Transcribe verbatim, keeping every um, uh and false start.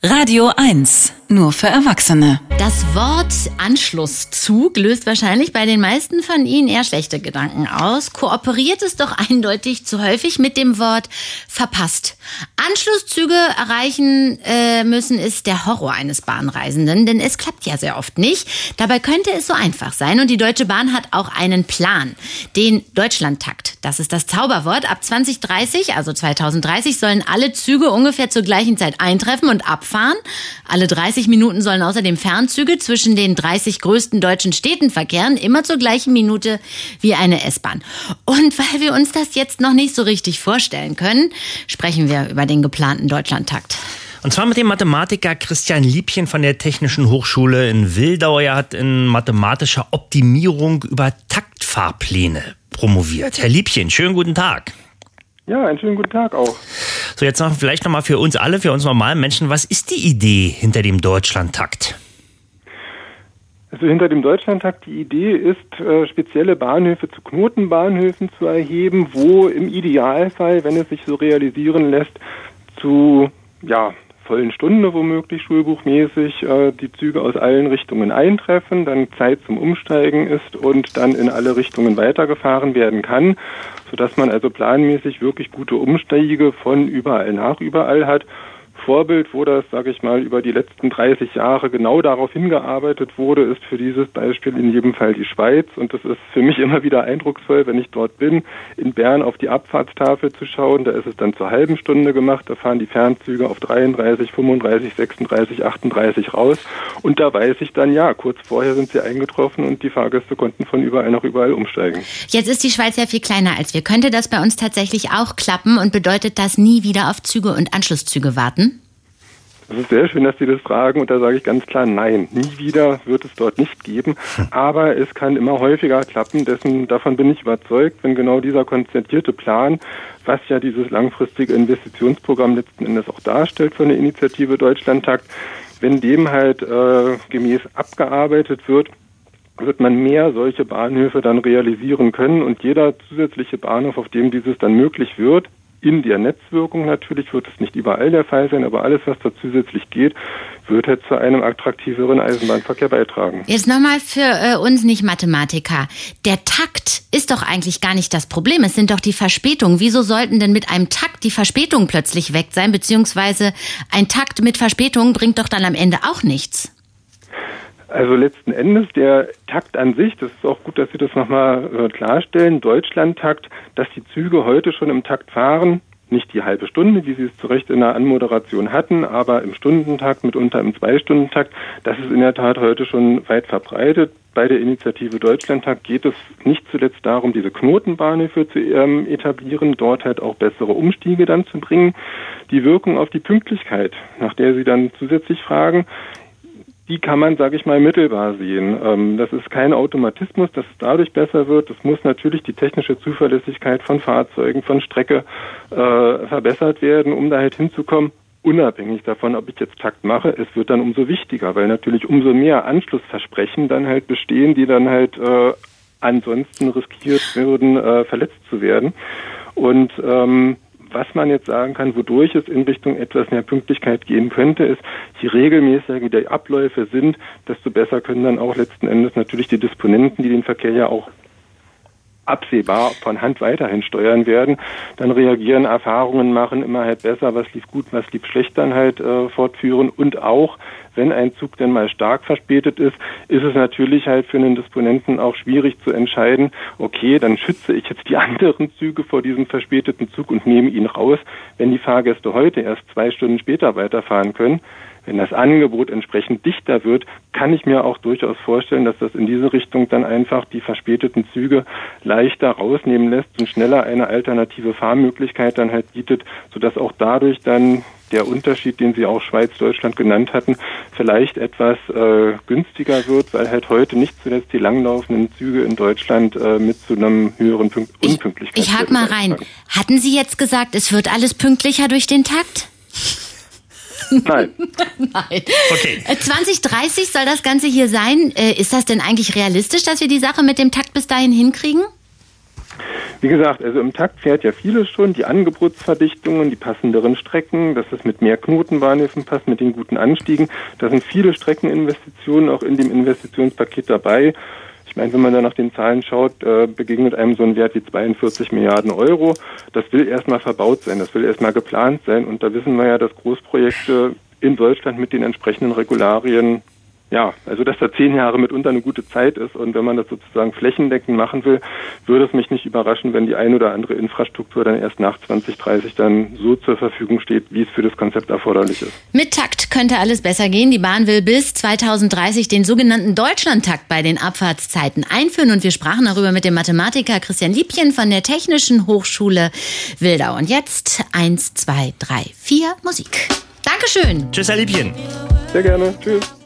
Radio eins, nur für Erwachsene. Das Wort Anschlusszug löst wahrscheinlich bei den meisten von Ihnen eher schlechte Gedanken aus. Kooperiert es doch eindeutig zu häufig mit dem Wort verpasst. Anschlusszüge erreichen äh, müssen ist der Horror eines Bahnreisenden, denn es klappt ja sehr oft nicht. Dabei könnte es so einfach sein und die Deutsche Bahn hat auch einen Plan. Den Deutschlandtakt, das ist das Zauberwort. Ab zwanzig dreißig, also zweitausenddreißig, sollen alle Züge ungefähr zur gleichen Zeit eintreffen und abfahren. Alle dreißig Minuten sollen außerdem Fernzüge zwischen den dreißig größten deutschen Städten verkehren, immer zur gleichen Minute wie eine S-Bahn. Und weil wir uns das jetzt noch nicht so richtig vorstellen können, sprechen wir über den geplanten Deutschlandtakt. Und zwar mit dem Mathematiker Christian Liebchen von der Technischen Hochschule in Wildau. Er hat in mathematischer Optimierung über Taktfahrpläne promoviert. Herr Liebchen, schönen guten Tag. Ja, einen schönen guten Tag auch. So, jetzt noch vielleicht nochmal für uns alle, für uns normalen Menschen, was ist die Idee hinter dem Deutschlandtakt? Also hinter dem Deutschlandtakt, die Idee ist, äh, spezielle Bahnhöfe zu Knotenbahnhöfen zu erheben, wo im Idealfall, wenn es sich so realisieren lässt, zu ja vollen Stunde womöglich schulbuchmäßig äh, die Züge aus allen Richtungen eintreffen, dann Zeit zum Umsteigen ist und dann in alle Richtungen weitergefahren werden kann, sodass man also planmäßig wirklich gute Umsteige von überall nach überall hat. Vorbild, wo das, sage ich mal, über die letzten dreißig Jahre genau darauf hingearbeitet wurde, ist für dieses Beispiel in jedem Fall die Schweiz. Und das ist für mich immer wieder eindrucksvoll, wenn ich dort bin, in Bern auf die Abfahrtstafel zu schauen. Da ist es dann zur halben Stunde gemacht. Da fahren die Fernzüge auf dreiunddreißig, fünfunddreißig, sechsunddreißig, achtunddreißig raus. Und da weiß ich dann, ja, kurz vorher sind sie eingetroffen und die Fahrgäste konnten von überall nach überall umsteigen. Jetzt ist die Schweiz ja viel kleiner als wir. Könnte das bei uns tatsächlich auch klappen und bedeutet das nie wieder auf Züge und Anschlusszüge warten? Es ist sehr schön, dass Sie das fragen und da sage ich ganz klar, nein, nie wieder wird es dort nicht geben, aber es kann immer häufiger klappen, dessen, davon bin ich überzeugt, wenn genau dieser konzertierte Plan, was ja dieses langfristige Investitionsprogramm letzten Endes auch darstellt von der Initiative Deutschlandtakt, wenn dem halt äh, gemäß abgearbeitet wird, wird man mehr solche Bahnhöfe dann realisieren können und jeder zusätzliche Bahnhof, auf dem dieses dann möglich wird, in der Netzwirkung natürlich wird es nicht überall der Fall sein, aber alles, was da zusätzlich geht, wird halt zu einem attraktiveren Eisenbahnverkehr beitragen. Jetzt nochmal für äh, uns Nicht-Mathematiker. Der Takt ist doch eigentlich gar nicht das Problem. Es sind doch die Verspätungen. Wieso sollten denn mit einem Takt die Verspätungen plötzlich weg sein? Beziehungsweise ein Takt mit Verspätungen bringt doch dann am Ende auch nichts. Also letzten Endes der Takt an sich, das ist auch gut, dass Sie das nochmal äh, klarstellen, Deutschlandtakt, dass die Züge heute schon im Takt fahren, nicht die halbe Stunde, wie Sie es zu Recht in der Anmoderation hatten, aber im Stundentakt, mitunter im Zwei-Stunden-Takt, das ist in der Tat heute schon weit verbreitet. Bei der Initiative Deutschlandtakt geht es nicht zuletzt darum, diese Knotenbahnhöfe zu ähm, etablieren, dort halt auch bessere Umstiege dann zu bringen. Die Wirkung auf die Pünktlichkeit, nach der Sie dann zusätzlich fragen, die kann man, sage ich mal, mittelbar sehen. Ähm, das ist kein Automatismus, dass es dadurch besser wird. Es muss natürlich die technische Zuverlässigkeit von Fahrzeugen, von Strecke äh, verbessert werden, um da halt hinzukommen. Unabhängig davon, ob ich jetzt Takt mache, es wird dann umso wichtiger, weil natürlich umso mehr Anschlussversprechen dann halt bestehen, die dann halt äh, ansonsten riskiert würden, äh, verletzt zu werden. Und ähm, was man jetzt sagen kann, wodurch es in Richtung etwas mehr Pünktlichkeit gehen könnte, ist, je regelmäßiger die Abläufe sind, desto besser können dann auch letzten Endes natürlich die Disponenten, die den Verkehr ja auch absehbar von Hand weiterhin steuern werden, dann reagieren, Erfahrungen machen, immer halt besser, was lief gut, was lief schlecht dann halt äh, fortführen und auch, wenn ein Zug denn mal stark verspätet ist, ist es natürlich halt für einen Disponenten auch schwierig zu entscheiden, okay, dann schütze ich jetzt die anderen Züge vor diesem verspäteten Zug und nehme ihn raus, wenn die Fahrgäste heute erst zwei Stunden später weiterfahren können. Wenn das Angebot entsprechend dichter wird, kann ich mir auch durchaus vorstellen, dass das in diese Richtung dann einfach die verspäteten Züge leichter rausnehmen lässt und schneller eine alternative Fahrmöglichkeit dann halt bietet, sodass auch dadurch dann der Unterschied, den Sie auch Schweiz-Deutschland genannt hatten, vielleicht etwas äh, günstiger wird, weil halt heute nicht zuletzt die langlaufenden Züge in Deutschland äh, mit zu einem höheren Pünkt- Unpünktlichkeit. Ich, ich hake mal rein. Hatten Sie jetzt gesagt, es wird alles pünktlicher durch den Takt? Nein. Nein. Okay. zwanzig dreißig soll das Ganze hier sein. Ist das denn eigentlich realistisch, dass wir die Sache mit dem Takt bis dahin hinkriegen? Wie gesagt, also im Takt fährt ja vieles schon, die Angebotsverdichtungen, die passenderen Strecken, dass es mit mehr Knotenbahnhöfen passt, mit den guten Anstiegen. Da sind viele Streckeninvestitionen auch in dem Investitionspaket dabei. Ich meine, wenn man da nach den Zahlen schaut, äh, begegnet einem so ein Wert wie zweiundvierzig Milliarden Euro. Das will erstmal verbaut sein, das will erstmal geplant sein. Und da wissen wir ja, dass Großprojekte in Deutschland mit den entsprechenden Regularien, ja, also dass da zehn Jahre mitunter eine gute Zeit ist. Und wenn man das sozusagen flächendeckend machen will, würde es mich nicht überraschen, wenn die ein oder andere Infrastruktur dann erst nach zwanzig dreißig dann so zur Verfügung steht, wie es für das Konzept erforderlich ist. Mit Takt könnte alles besser gehen. Die Bahn will bis zweitausenddreißig den sogenannten Deutschlandtakt bei den Abfahrtszeiten einführen. Und wir sprachen darüber mit dem Mathematiker Christian Liebchen von der Technischen Hochschule Wildau. Und jetzt eins, zwei, drei, vier, Musik. Dankeschön. Tschüss, Herr Liebchen. Sehr gerne. Tschüss.